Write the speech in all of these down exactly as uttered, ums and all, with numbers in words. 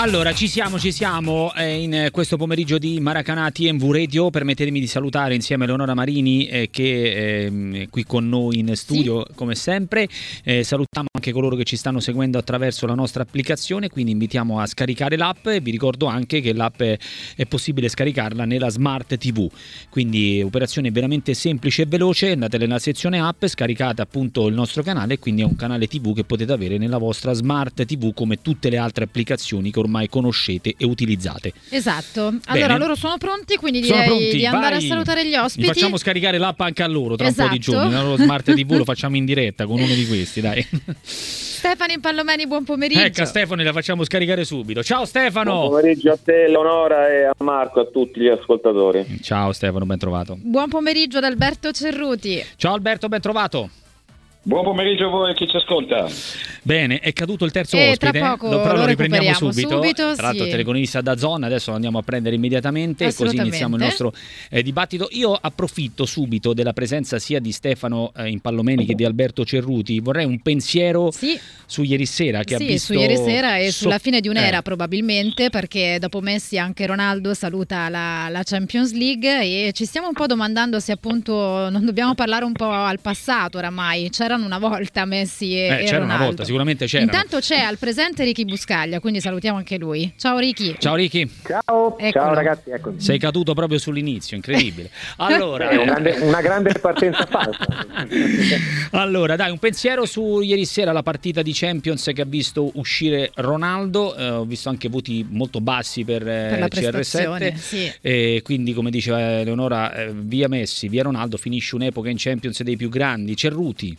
Allora, ci siamo, ci siamo eh, in questo pomeriggio di Maracanã T M V Radio. Permettetemi di salutare insieme a Eleonora Marini eh, che è qui con noi in studio, sì, come sempre. Eh, salutiamo anche coloro che ci stanno seguendo attraverso la nostra applicazione, quindi invitiamo a scaricare l'app e vi ricordo anche che l'app è, è possibile scaricarla nella Smart T V. Quindi operazione veramente semplice e veloce, andate nella sezione app, scaricate appunto il nostro canale e quindi è un canale T V che potete avere nella vostra Smart T V come tutte le altre applicazioni che ormai conoscete e utilizzate. Esatto. Allora Bene. Loro sono pronti, quindi Sono direi pronti, di andare vai. a salutare gli ospiti. Gli facciamo scaricare l'app anche a loro tra esatto. un po' di giorni. La loro Smart T V lo facciamo in diretta con uno di questi, dai. Stefano Impallomeni, buon pomeriggio. Ecco, Stefano, la facciamo scaricare subito. Ciao Stefano. Buon pomeriggio a te, Eleonora, e a Marco, a tutti gli ascoltatori. Ciao Stefano, ben trovato. Buon pomeriggio ad Alberto Cerruti. Ciao Alberto, ben trovato. Buon pomeriggio a voi che ci ascolta. Bene, è caduto il terzo e ospite, tra poco però lo, lo riprendiamo subito. subito Tra l'altro sì. telecronista da zona, adesso lo andiamo a prendere immediatamente e così iniziamo il nostro eh, dibattito. Io approfitto subito della presenza sia di Stefano eh, Impallomeni che di Alberto Cerruti. Vorrei un pensiero sì. su ieri sera che sì, ha visto su ieri sera e so- sulla fine di un'era eh. probabilmente, perché dopo Messi anche Ronaldo saluta la, la Champions League e ci stiamo un po' domandando se appunto non dobbiamo parlare un po' al passato oramai. C'erano una volta Messi e, eh, e c'era Ronaldo. una volta, sicuramente c'erano. Intanto c'è al presente Ricky Buscaglia, quindi salutiamo anche lui. Ciao Ricky. Ciao Ricky. Ciao, Eccolo. ciao ragazzi, eccomi. Sei caduto proprio sull'inizio, incredibile. Allora, È una grande, una grande partenza falsa. allora, dai, un pensiero su ieri sera la partita di Champions che ha visto uscire Ronaldo. Eh, ho visto anche voti molto bassi per, per la C R sette. Sì. E quindi, come diceva Eleonora, eh, via Messi, via Ronaldo, finisce un'epoca in Champions dei più grandi. Cerruti.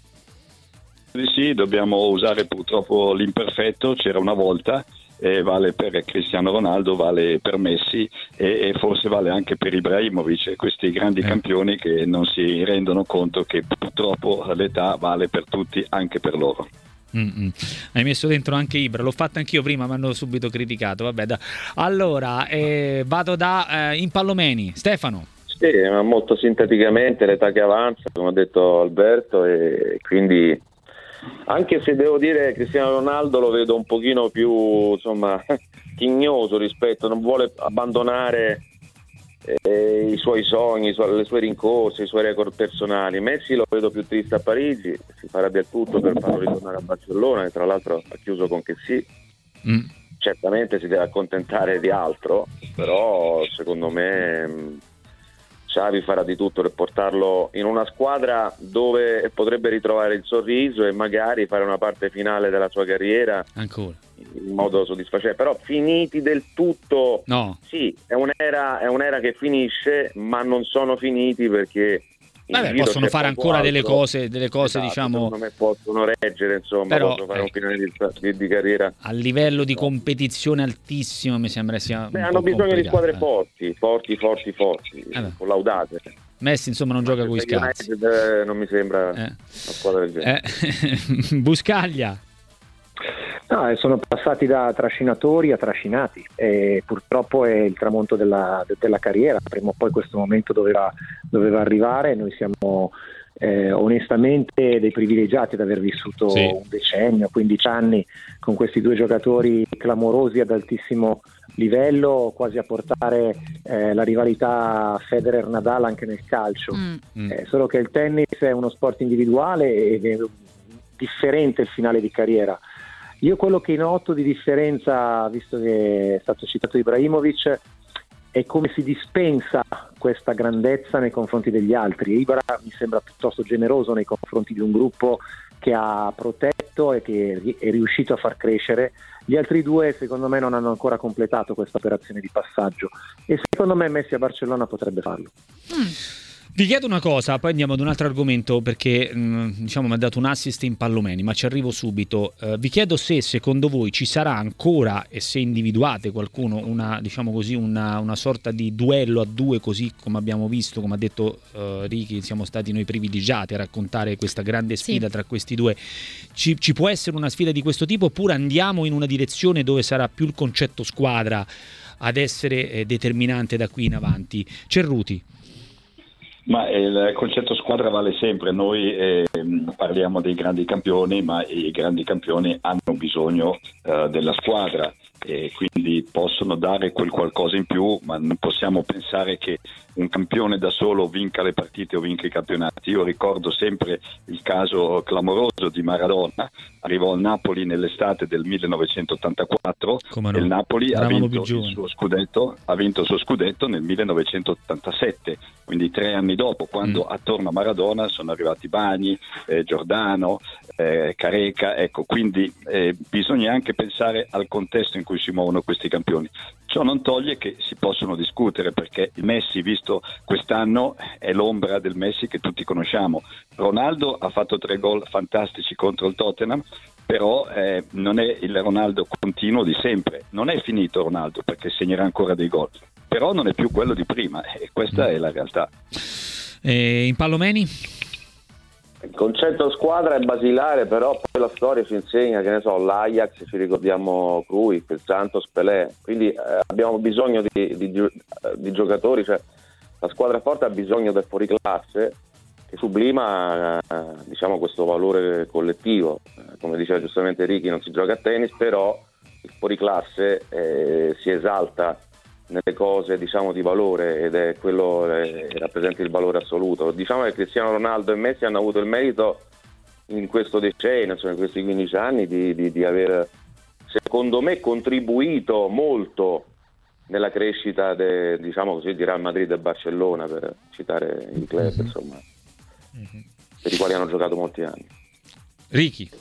Sì, dobbiamo usare purtroppo l'imperfetto, c'era una volta, e vale per Cristiano Ronaldo, vale per Messi e, e forse vale anche per Ibrahimovic, questi grandi eh. campioni che non si rendono conto che purtroppo l'età vale per tutti, anche per loro. Mm-mm. Hai messo dentro anche Ibra, l'ho fatto anch'io prima, mi hanno subito criticato. Vabbè, da... Allora, eh, vado da eh, Impallomeni. Stefano. Sì, ma molto sinteticamente l'età che avanza, come ha detto Alberto, e quindi anche se devo dire Cristiano Ronaldo lo vedo un pochino più, insomma, chignoso rispetto, non vuole abbandonare eh, i suoi sogni, i suoi, le sue rincorse, i suoi record personali. Messi lo vedo più triste a Parigi, si farà del tutto per farlo ritornare a Barcellona, e tra l'altro ha chiuso con che sì. Mm. Certamente si deve accontentare di altro, però secondo me mh, Xavi farà di tutto per portarlo in una squadra dove potrebbe ritrovare il sorriso e magari fare una parte finale della sua carriera ancora in modo soddisfacente. Però finiti del tutto, no. Sì, è un'era, è un'era che finisce, ma non sono finiti perché Vabbè, possono fare ancora altro. delle cose, delle cose Esatto, diciamo. Secondo me possono reggere, insomma, però, possono fare eh, un finale di, di, di carriera. A livello di competizione altissimo mi sembra sia. Beh, un hanno po' bisogno di squadre eh. forti, forti, forti, forti, eh collaudate. Messi insomma non gioca con i scazzi. United, non mi sembra eh. una squadra del genere. Eh. Buscaglia. No, sono passati da trascinatori a trascinati e purtroppo è il tramonto della, della carriera. Prima o poi questo momento doveva, doveva arrivare. Noi siamo eh, onestamente dei privilegiati ad aver vissuto sì. un decennio, quindici anni con questi due giocatori clamorosi ad altissimo livello, quasi a portare eh, la rivalità Federer-Nadal anche nel calcio. Mm. Eh, solo che il tennis è uno sport individuale ed è differente il finale di carriera. Io quello che noto di differenza, visto che è stato citato Ibrahimovic, è come si dispensa questa grandezza nei confronti degli altri. Ibra mi sembra piuttosto generoso nei confronti di un gruppo che ha protetto e che è riuscito a far crescere. Gli altri due secondo me non hanno ancora completato questa operazione di passaggio e secondo me Messi a Barcellona potrebbe farlo. Mm. Vi chiedo una cosa, poi andiamo ad un altro argomento perché mh, diciamo mi ha dato un assist Impallomeni, ma ci arrivo subito. Uh, vi chiedo se secondo voi ci sarà ancora, e se individuate qualcuno, una diciamo così una, una sorta di duello a due, così come abbiamo visto, come ha detto uh, Ricky, siamo stati noi privilegiati a raccontare questa grande sfida sì. tra questi due. Ci, ci può essere una sfida di questo tipo oppure andiamo in una direzione dove sarà più il concetto squadra ad essere eh, determinante da qui in avanti? Cerruti. Ma il concetto squadra vale sempre, noi eh, parliamo dei grandi campioni, ma i grandi campioni hanno bisogno eh, della squadra e quindi possono dare quel qualcosa in più, ma non possiamo pensare che un campione da solo vinca le partite o vinca i campionati. Io ricordo sempre il caso clamoroso di Maradona, arrivò al Napoli nell'estate del millenovecentottantaquattro no? e il Napoli ha vinto il, suo scudetto, ha vinto il suo scudetto nel millenovecentottantasette, quindi tre anni dopo, quando mm. attorno a Maradona sono arrivati Bagni, eh, Giordano, eh, Careca, ecco, quindi eh, bisogna anche pensare al contesto in cui si muovono questi campioni. Ciò non toglie che si possono discutere, perché il Messi visto quest'anno è l'ombra del Messi che tutti conosciamo. Ronaldo ha fatto tre gol fantastici contro il Tottenham, però eh, non è il Ronaldo continuo di sempre, non è finito Ronaldo perché segnerà ancora dei gol, però non è più quello di prima e questa è la realtà. E in Pallomeni? Il concetto squadra è basilare, però poi la storia ci insegna, che ne so, l'Ajax, ci ricordiamo Cruyff, il Santos, Pelé, quindi eh, abbiamo bisogno di, di, di giocatori, cioè la squadra forte ha bisogno del fuoriclasse che sublima eh, diciamo questo valore collettivo. Eh, come diceva giustamente Ricky, non si gioca a tennis, però il fuoriclasse eh, si esalta nelle cose diciamo di valore ed è quello che eh, rappresenta il valore assoluto. Diciamo che Cristiano Ronaldo e Messi hanno avuto il merito in questo decennio, cioè in questi quindici anni, di, di, di aver secondo me contribuito molto nella crescita de, diciamo così, di Real Madrid e Barcellona, per citare i club, mm-hmm. insomma, mm-hmm. per i quali hanno giocato molti anni. Ricky.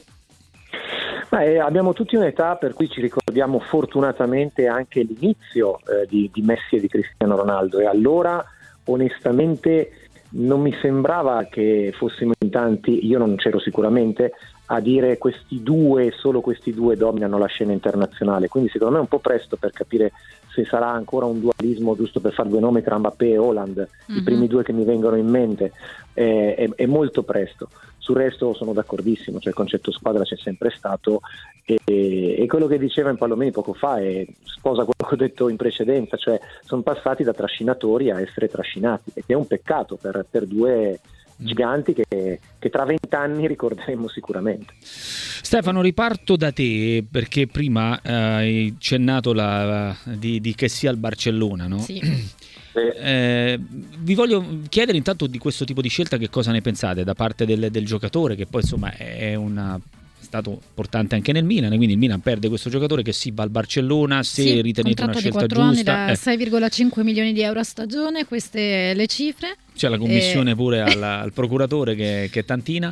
Beh, abbiamo tutti un'età per cui ci ricordiamo fortunatamente anche l'inizio eh, di, di Messi e di Cristiano Ronaldo, e allora onestamente non mi sembrava che fossimo in tanti, io non c'ero sicuramente, a dire questi due, solo questi due dominano la scena internazionale, quindi secondo me è un po' presto per capire se sarà ancora un dualismo, giusto per fare due nomi tra Mbappé e Haaland, mm-hmm. i primi due che mi vengono in mente, eh, è, è molto presto. Sul resto sono d'accordissimo, cioè il concetto squadra c'è sempre stato, e, e quello che diceva in Pallomeni poco fa è, sposa quello che ho detto in precedenza, cioè sono passati da trascinatori a essere trascinati, ed è un peccato per, per due giganti che, che tra vent'anni ricorderemo sicuramente. Stefano, riparto da te, perché prima eh, hai accennato la, di, di che sia il Barcellona, no? Sì. Eh, vi voglio chiedere intanto di questo tipo di scelta che cosa ne pensate da parte del, del giocatore, che poi insomma è una... è stato importante anche nel Milan, quindi il Milan perde questo giocatore che si va al Barcellona, se sì, ritenete una scelta di quattro giusta. Anni da eh. sei virgola cinque milioni di euro a stagione, queste le cifre. C'è la commissione e... pure al, al procuratore che, che è tantina.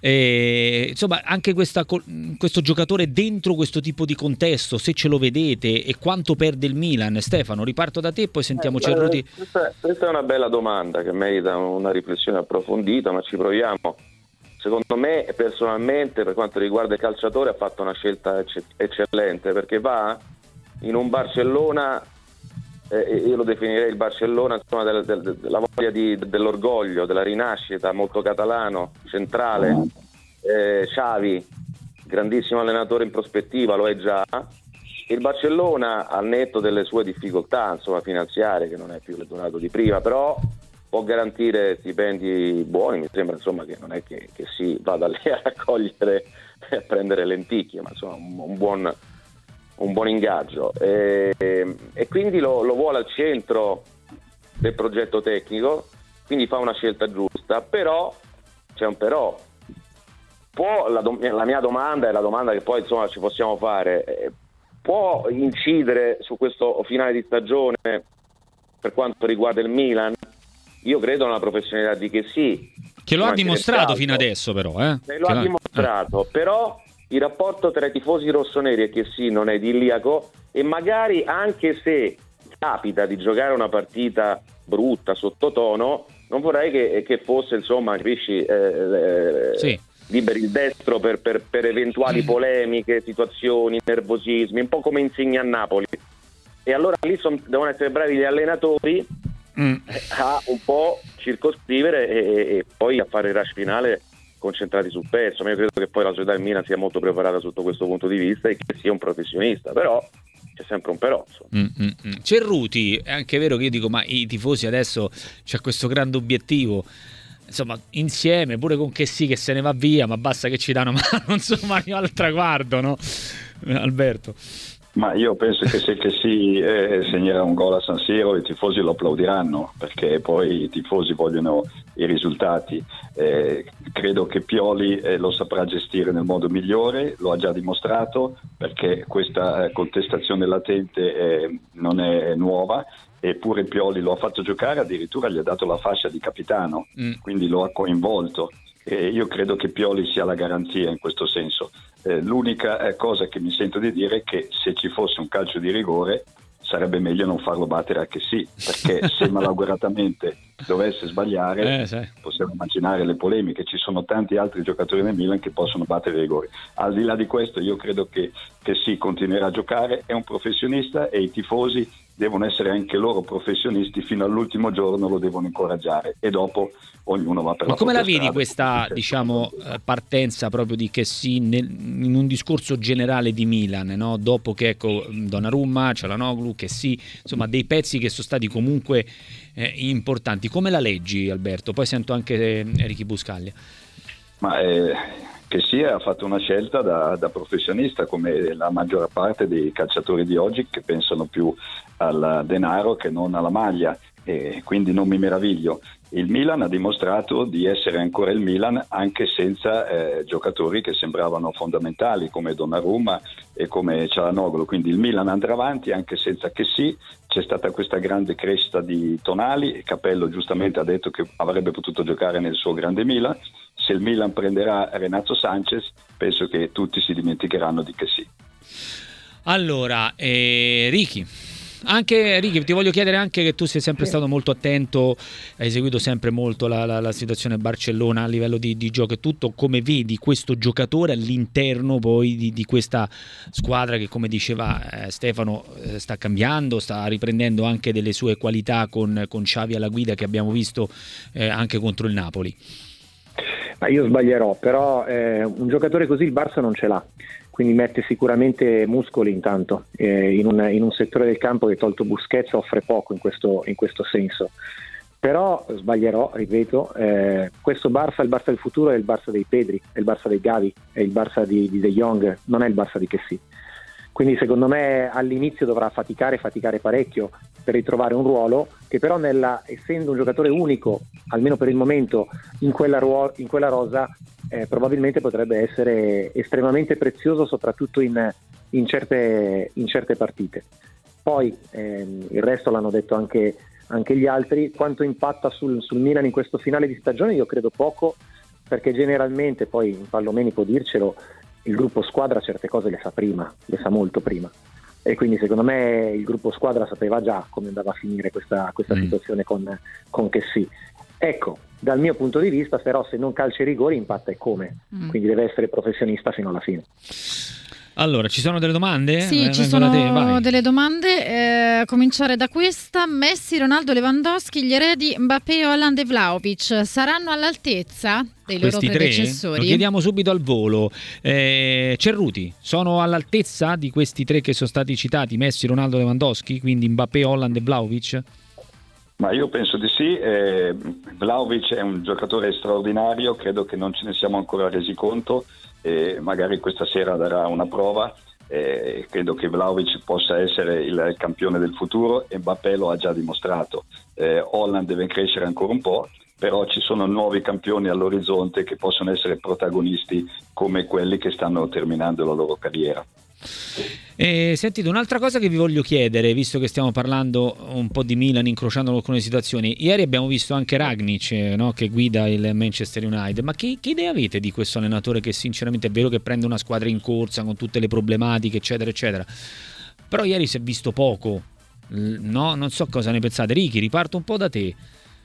E, insomma, anche questa, questo giocatore dentro questo tipo di contesto, se ce lo vedete, e quanto perde il Milan. Stefano, riparto da te, poi sentiamo eh, Cerruti. Questa, questa è una bella domanda che merita una riflessione approfondita, ma ci proviamo. Secondo me, personalmente, per quanto riguarda il calciatore, ha fatto una scelta ecce- eccellente, perché va in un Barcellona, eh, io lo definirei il Barcellona, insomma, del, del, della voglia di, dell'orgoglio, della rinascita, molto catalano, centrale. Eh, Xavi, grandissimo allenatore in prospettiva, lo è già. Il Barcellona, al netto delle sue difficoltà, insomma, finanziarie, che non è più l'Eldorado di prima, però può garantire stipendi buoni. Mi sembra, insomma, che non è che, che si vada lì a raccogliere e a prendere lenticchie, ma insomma un, un buon un buon ingaggio, e, e quindi lo, lo vuole al centro del progetto tecnico, quindi fa una scelta giusta. Però c'è un però, può la, do, la mia domanda è la domanda che poi insomma ci possiamo fare, eh, può incidere su questo finale di stagione per quanto riguarda il Milan? Io credo nella professionalità di che sì, che lo ha dimostrato fino adesso, però eh? che lo che ha dimostrato, eh. Però il rapporto tra i tifosi rossoneri e che sì non è idilliaco, e magari anche se capita di giocare una partita brutta, sottotono, non vorrei che, che fosse, insomma, capisci, eh, sì. liberi il destro per, per, per eventuali polemiche, situazioni, nervosismi, un po' come Insigne a Napoli. E allora lì son, devono essere bravi gli allenatori mm. a un po' circoscrivere e, e poi a fare il rush finale concentrati sul pezzo. Ma io credo che poi la società del Milan sia molto preparata sotto questo punto di vista e che sia un professionista, però c'è sempre un però. Mm, mm, mm. Cerruti, è anche vero che io dico, ma i tifosi adesso c'è questo grande obiettivo, insomma, insieme, pure con che sì che se ne va via, ma basta che ci danno mano, insomma, al traguardo, no? Alberto. Ma io penso che se che si eh, segnerà un gol a San Siro i tifosi lo applaudiranno, perché poi i tifosi vogliono i risultati. Eh, credo che Pioli eh, lo saprà gestire nel modo migliore, lo ha già dimostrato, perché questa eh, contestazione latente eh, non è nuova, eppure Pioli lo ha fatto giocare, addirittura gli ha dato la fascia di capitano, mm. quindi lo ha coinvolto. E io credo che Pioli sia la garanzia in questo senso. Eh, l'unica eh, cosa che mi sento di dire è che se ci fosse un calcio di rigore sarebbe meglio non farlo battere a che sì, perché se malauguratamente dovesse sbagliare eh, sì. possiamo immaginare le polemiche. Ci sono tanti altri giocatori nel Milan che possono battere i rigori. Al di là di questo io credo che, che sì, continuerà a giocare, è un professionista e i tifosi devono essere anche loro professionisti, fino all'ultimo giorno lo devono incoraggiare e dopo ognuno va per Ma la come la strada. vedi questa, diciamo, partenza proprio di Kessie nel, in un discorso generale di Milan, no? Dopo che ecco Donnarumma, Çalhanoğlu, Kessie, insomma dei pezzi che sono stati comunque eh, importanti. Come la leggi, Alberto? Poi sento anche eh, Ricky Buscaglia. Ma eh, Kessie ha fatto una scelta da, da professionista, come la maggior parte dei calciatori di oggi, che pensano più al denaro che non alla maglia, e quindi non mi meraviglio. Il Milan ha dimostrato di essere ancora il Milan anche senza eh, giocatori che sembravano fondamentali come Donnarumma e come Çalhanoğlu, quindi il Milan andrà avanti anche senza Kessie. C'è stata questa grande crescita di Tonali, Capello giustamente ha detto che avrebbe potuto giocare nel suo grande Milan. Se il Milan prenderà Renato Sanchez penso che tutti si dimenticheranno di Kessie. Allora, eh, Ricky Anche Ricky, ti voglio chiedere anche che tu sei sempre stato molto attento, hai seguito sempre molto la, la, la situazione Barcellona a livello di, di gioco e tutto, come vedi questo giocatore all'interno poi di, di questa squadra che, come diceva eh, Stefano, eh, sta cambiando, sta riprendendo anche delle sue qualità con, con Xavi alla guida, che abbiamo visto eh, anche contro il Napoli. Ma io sbaglierò, però eh, un giocatore così il Barça non ce l'ha, quindi mette sicuramente muscoli intanto eh, in, un, in un settore del campo che, tolto Busquets, offre poco in questo, in questo senso. Però sbaglierò, ripeto, eh, questo Barça, il Barça del futuro è il Barça dei Pedri, è il Barça dei Gavi, è il Barça di, di De Jong, non è il Barça di Kessie. Quindi secondo me all'inizio dovrà faticare, faticare parecchio per ritrovare un ruolo che però, nella, essendo un giocatore unico, almeno per il momento, in quella, ruo- in quella rosa, eh, probabilmente potrebbe essere estremamente prezioso, soprattutto in, in, certe, in certe partite. Poi ehm, il resto l'hanno detto anche, anche gli altri. Quanto impatta sul, sul Milan in questo finale di stagione? Io credo poco, perché generalmente, poi Pallomeni può dircelo, il gruppo squadra certe cose le sa prima, le sa molto prima, e quindi secondo me il gruppo squadra sapeva già come andava a finire questa, questa mm. situazione con, con Kessie. Ecco, dal mio punto di vista però, se non calcia i rigori impatta e come, mm. quindi deve essere professionista fino alla fine. Allora, ci sono delle domande? Sì, eh, ci sono delle domande. Eh, cominciare da questa. Messi, Ronaldo, Lewandowski, gli eredi Mbappé, Haaland e Vlahovic saranno all'altezza dei loro Questi predecessori? Tre? Lo chiediamo subito al volo. Eh, Cerruti, sono all'altezza di questi tre che sono stati citati, Messi, Ronaldo, Lewandowski, quindi Mbappé, Haaland e Vlahovic? Ma io penso di sì. eh, Vlahovic è un giocatore straordinario, credo che non ce ne siamo ancora resi conto, e magari questa sera darà una prova. Eh, credo che Vlahovic possa essere il campione del futuro e Mbappé lo ha già dimostrato. eh, Haaland deve crescere ancora un po', però ci sono nuovi campioni all'orizzonte che possono essere protagonisti come quelli che stanno terminando la loro carriera. Eh, sentite, un'altra cosa che vi voglio chiedere, visto che stiamo parlando un po' di Milan, incrociando alcune situazioni. Ieri abbiamo visto anche Ragnic, eh, no, che guida il Manchester United. Ma che, che idea avete di questo allenatore che sinceramente è vero che prende una squadra in corsa con tutte le problematiche eccetera eccetera, però ieri si è visto poco, no? Non so cosa ne pensate. Ricky, riparto un po' da te.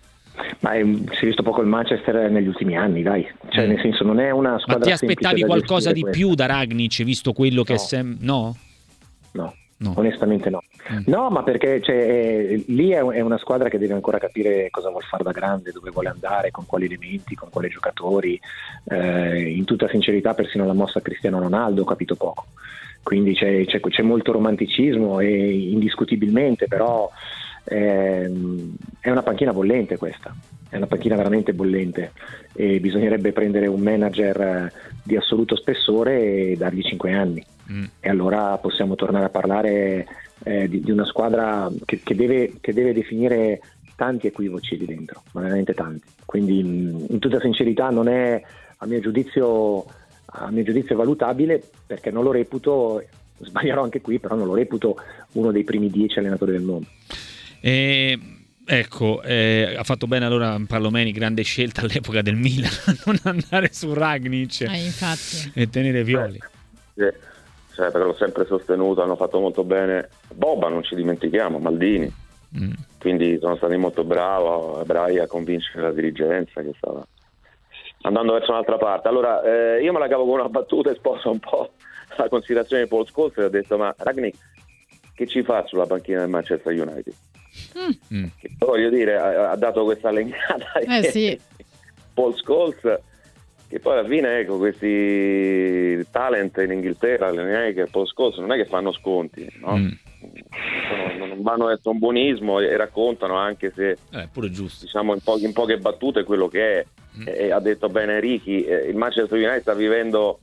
Ma è, si è visto poco il Manchester negli ultimi anni, dai, cioè mm. nel senso non è una squadra. Ma ti aspettavi qualcosa di questa. più da Ragnic, visto quello che no. è sem- no? No, no, onestamente no. Mm. No, ma perché cioè, eh, lì è, è una squadra che deve ancora capire cosa vuol fare da grande, dove vuole andare, con quali elementi, con quali giocatori. Eh, in tutta sincerità, persino la mossa Cristiano Ronaldo ho capito poco. Quindi c'è, c'è, c'è molto romanticismo e indiscutibilmente, però eh, è una panchina bollente questa, è una panchina veramente bollente e bisognerebbe prendere un manager di assoluto spessore e dargli cinque anni mm. e allora possiamo tornare a parlare eh, di, di una squadra che, che, deve, che deve definire tanti equivoci lì dentro, ma veramente tanti. Quindi in tutta sincerità non è a mio giudizio a mio giudizio valutabile, perché non lo reputo, sbaglierò anche qui, però non lo reputo uno dei primi dieci allenatori del mondo. Eh, ecco, eh, ha fatto bene allora Palomeni, grande scelta all'epoca del Milan, non andare su Ragnic eh, infatti. e tenere Violi. Eh, sì, cioè, l'ho sempre sostenuto, hanno fatto molto bene. Boba, non ci dimentichiamo, Maldini. Mm. Quindi sono stati molto bravi, bravi a convincere la dirigenza che stava andando verso un'altra parte. Allora eh, io me la cavo con una battuta e sposo un po' la considerazione di Paul Scholes, e ho detto: ma Ragnic che ci fa sulla panchina del Manchester United? Mm. Che, voglio dire, ha, ha dato questa legnata eh, sì. Paul Scholes, che poi alla fine, ecco, questi talent in Inghilterra, non è che Paul Scholes non è che fanno sconti, no? Mm. Sono, non vanno verso un buonismo e raccontano, anche se è eh, pure giusto, diciamo in, po- in poche battute, quello che è. Mm. E ha detto bene Ricky, eh, il Manchester United sta vivendo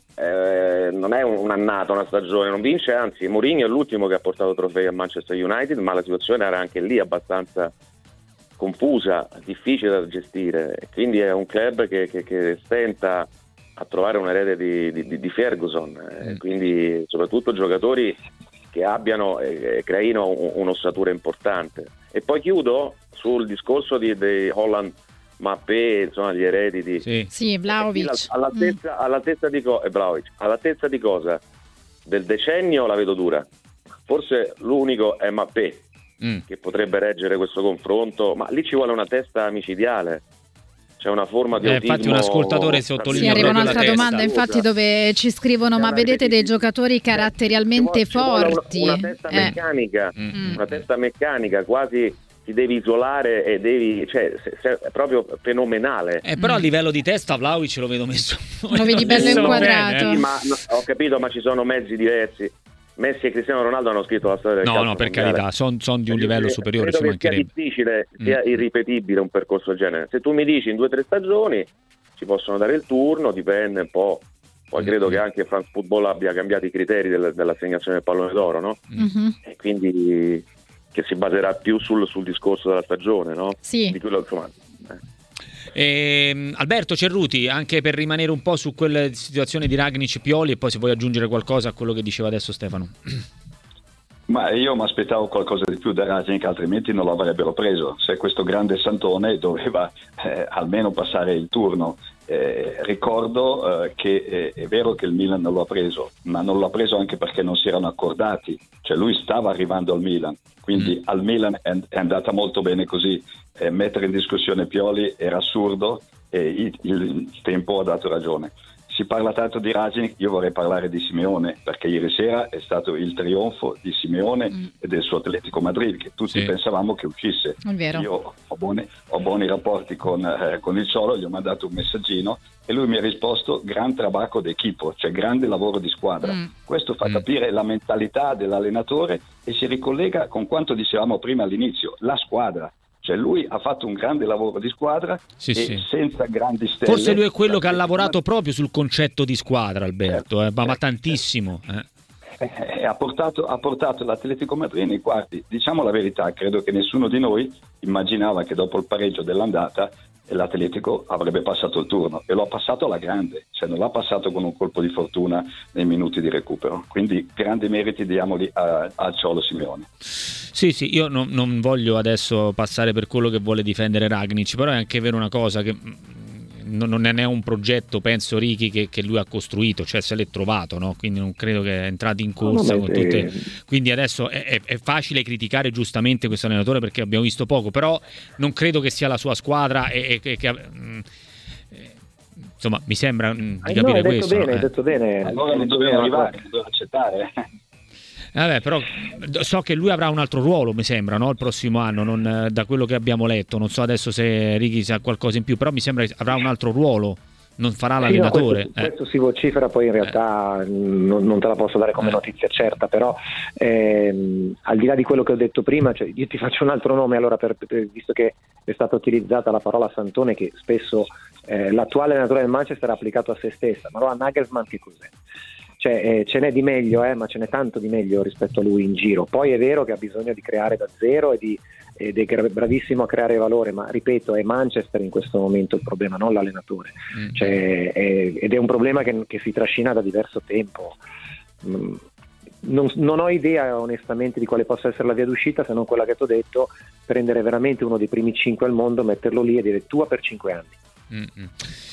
eh, non è un, un'annata, una stagione, non vince, anzi Mourinho è l'ultimo che ha portato trofei al Manchester United, ma la situazione era anche lì abbastanza confusa, difficile da gestire, quindi è un club che, che, che stenta a trovare un erede di, di, di Ferguson, eh, mm. quindi soprattutto giocatori che abbiano e eh, creino un'ossatura importante. E poi chiudo sul discorso di, di Holland, Mappé, insomma gli eredi di sì, sì Vlahovic all'altezza, mm. all'altezza di co- eh, Vlahovic, all'altezza di cosa? Del decennio la vedo dura. Forse l'unico è Mappé mm. che potrebbe reggere questo confronto, ma lì ci vuole una testa micidiale. C'è una forma di eh, autismo. Infatti un ascoltatore sottolinea. Sì, arriva un'altra domanda, infatti, dove ci scrivono: ma vedete dei giocatori caratterialmente ci vuole, forti? Ci vuole una, una testa eh. meccanica, mm. una testa meccanica, quasi ti devi isolare e devi, cioè, se, se, è proprio fenomenale. Eh, però mm. a livello di testa Vlahovic lo vedo messo. Lo vedi bello inquadrato. Bene, eh. Ma no, ho capito, ma ci sono mezzi diversi. Messi e Cristiano Ronaldo hanno scritto la storia del no, calcio no, per mondiale. carità, sono son di un livello superiore, credo ci mancherebbe. Sia difficile, sia mm. irripetibile un percorso del genere. Se tu mi dici in due o tre stagioni ci possono dare il turno, dipende un po'. Poi mm. credo che anche France Football abbia cambiato i criteri del, dell'assegnazione del pallone d'oro, no? Mm-hmm. E quindi che si baserà più sul, sul discorso della stagione, no? Sì. Di quello, insomma, eh. Eh, Alberto Cerruti, anche per rimanere un po' su quella situazione di Ragnic Pioli, e poi se vuoi aggiungere qualcosa a quello che diceva adesso Stefano. Ma io mi aspettavo qualcosa di più da Ragnic, altrimenti non l'avrebbero preso. Se questo grande santone doveva eh, almeno passare il turno. Eh, ricordo eh, che eh, è vero che il Milan non lo ha preso, ma non l'ha preso anche perché non si erano accordati, cioè lui stava arrivando al Milan, quindi mm. al Milan è, è andata molto bene così. Eh, mettere in discussione Pioli era assurdo e il, il tempo ha dato ragione. Si parla tanto di Ragnic, io vorrei parlare di Simeone, perché ieri sera è stato il trionfo di Simeone mm. e del suo Atletico Madrid, che tutti sì. pensavamo che uscisse. È vero. Io ho buoni, ho buoni rapporti con, eh, con il Ciolo, gli ho mandato un messaggino e lui mi ha risposto: gran trabajo d'equipo, cioè grande lavoro di squadra. Mm. Questo fa mm. capire la mentalità dell'allenatore e si ricollega con quanto dicevamo prima all'inizio, la squadra. Cioè lui ha fatto un grande lavoro di squadra sì, e sì. senza grandi stelle. Forse lui è quello che ha lavorato proprio sul concetto di squadra, Alberto, eh, ma, ma tantissimo. Eh. Eh, ha, portato, ha portato l'Atletico Madrid nei quarti. Diciamo la verità, credo che nessuno di noi immaginava che dopo il pareggio dell'andata l'Atletico avrebbe passato il turno, e lo ha passato alla grande, cioè non l'ha passato con un colpo di fortuna nei minuti di recupero, quindi grandi meriti diamoli a, a Ciolo Simeone. Sì, sì, io non, non voglio adesso passare per quello che vuole difendere Ragnic, però è anche vero una cosa, che non, non è un progetto, penso Ricky, che, che lui ha costruito, cioè se l'è trovato, no? Quindi non credo che è entrato in corsa no, con tutte... Quindi adesso è, è, è facile criticare giustamente questo allenatore perché abbiamo visto poco, però non credo che sia la sua squadra e, e che... Mh, insomma, mi sembra mh, di eh capire no, hai questo. Detto bene, no? hai detto bene. Allora non doveva arrivare, non doveva accettare. Vabbè, però so che lui avrà un altro ruolo, mi sembra, no? Il prossimo anno, non, da quello che abbiamo letto. Non so adesso se Ricky sa qualcosa in più, però mi sembra che avrà un altro ruolo non farà l'allenatore. Sì, no, questo, eh. questo si vocifera, poi in realtà eh. non, non te la posso dare come eh. notizia certa, però ehm, al di là di quello che ho detto prima, cioè, io ti faccio un altro nome, allora per, per, visto che è stata utilizzata la parola Santone, che spesso eh, l'attuale allenatore del Manchester ha applicato a se stessa, ma allora Nagelsmann che cos'è? Cioè, eh, ce n'è di meglio, eh, ma ce n'è tanto di meglio rispetto a lui in giro. Poi è vero che ha bisogno di creare da zero e di, ed è bravissimo a creare valore, ma ripeto, è Manchester in questo momento il problema, non l'allenatore. Mm. Cioè, è, ed è un problema che, che si trascina da diverso tempo. Mm. Non, non ho idea onestamente di quale possa essere la via d'uscita, se non quella che ti ho detto: prendere veramente uno dei primi cinque al mondo, metterlo lì e dire tua per cinque anni. Mm-hmm.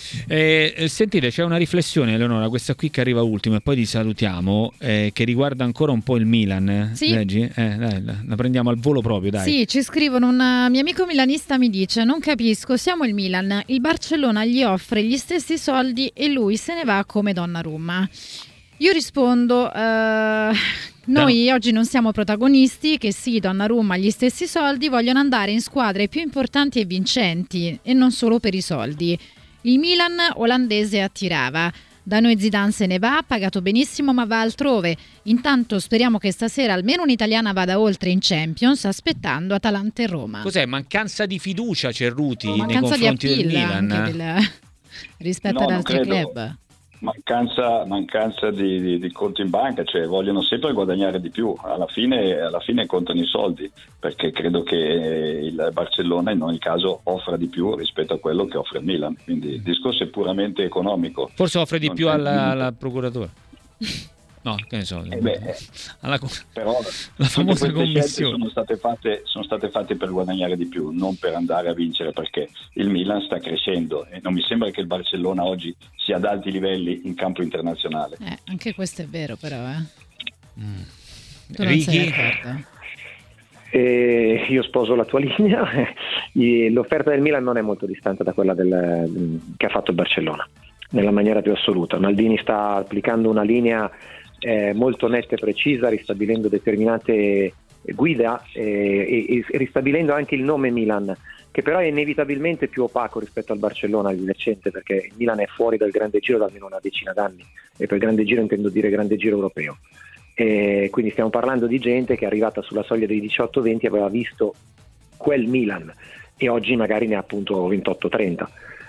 Eh, sentite, c'è una riflessione, Eleonora, questa qui che arriva ultima e poi ti salutiamo, eh, che riguarda ancora un po' il Milan. Sì. Leggi? Eh, dai, la, la prendiamo al volo proprio, dai. Sì, ci scrivono, un mio amico milanista mi dice: non capisco, siamo il Milan, il Barcellona gli offre gli stessi soldi e lui se ne va come Donnarumma. Io rispondo, eh, noi oggi non siamo protagonisti, che sì, Donnarumma gli stessi soldi, vogliono andare in squadre più importanti e vincenti e non solo per i soldi. Il Milan olandese attirava, da noi Zidane se ne va, pagato benissimo ma va altrove. Intanto speriamo che stasera almeno un'italiana vada oltre in Champions, aspettando Atalanta e Roma. Cos'è? Mancanza di fiducia, Cerruti, oh, nei confronti di del Milan? Del, rispetto no, ad altri credo. club. Mancanza, mancanza di, di, di conto in banca, cioè vogliono sempre guadagnare di più, alla fine, alla fine contano i soldi, perché credo che il Barcellona in ogni caso offra di più rispetto a quello che offre il Milan, quindi il discorso è puramente economico. Forse offre di non più alla, alla procuratore. No, che ne so, eh beh, alla, però la famosa commissione sono state fatte sono state fatte per guadagnare di più, non per andare a vincere, perché il Milan sta crescendo e non mi sembra che il Barcellona oggi sia ad alti livelli in campo internazionale. Eh, anche questo è vero, però eh. Mm. Tu non sei d'accordo? Eh, io sposo la tua linea. L'offerta del Milan non è molto distante da quella del, che ha fatto il Barcellona, nella maniera più assoluta. Maldini sta applicando una linea eh, molto netta e precisa, ristabilendo determinate guida eh, e, e ristabilendo anche il nome Milan, che però è inevitabilmente più opaco rispetto al Barcellona di recente, perché il Milan è fuori dal grande giro da almeno una decina d'anni, e per grande giro intendo dire grande giro europeo. E quindi stiamo parlando di gente che è arrivata sulla soglia dei diciotto venti, aveva visto quel Milan e oggi magari ne ha appunto ventotto trenta.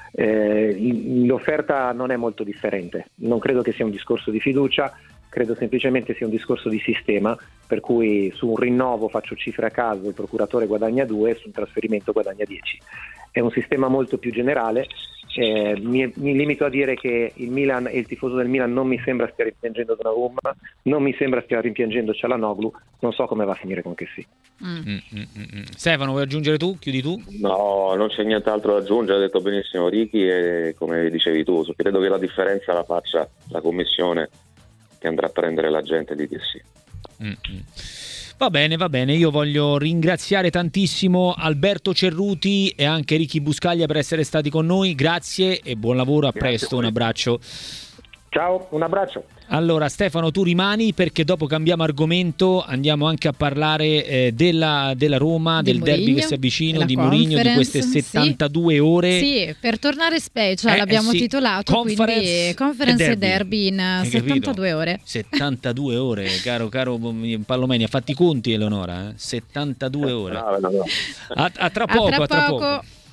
Eh, l'offerta non è molto differente, non credo che sia un discorso di fiducia, credo semplicemente sia un discorso di sistema, per cui su un rinnovo faccio cifre a caso, il procuratore guadagna due, su un trasferimento guadagna dieci. È un sistema molto più generale. Eh, mi, mi limito a dire che il Milan e il tifoso del Milan non mi sembra stia rimpiangendo Donnarumma, non mi sembra stia rimpiangendo Çalhanoğlu, non so come va a finire con che sì. Mm. Mm, mm, mm. Stefano, vuoi aggiungere tu? Chiudi tu? No, non c'è nient'altro da aggiungere, ha detto benissimo Ricky, e come dicevi tu, credo che la differenza la faccia la commissione che andrà a prendere la gente di T S. Mm-hmm. Va bene, va bene, io voglio ringraziare tantissimo Alberto Cerruti e anche Ricky Buscaglia per essere stati con noi, grazie e buon lavoro, a grazie presto, a un abbraccio. Ciao, un abbraccio. Allora Stefano, tu rimani, perché dopo cambiamo argomento, andiamo anche a parlare eh, della, della Roma, di del Mourinho, derby che si avvicina, di Mourinho, di queste settantadue sì. ore. Sì, per tornare special eh, l'abbiamo sì. titolato, Conference quindi Conference e derby, derby in Hai settantadue capito? ore. settantadue ore, caro caro Pallomeni, ha fatti i conti Eleonora, eh? settantadue ore. No, no, no. A, a tra poco, a tra a tra poco. poco.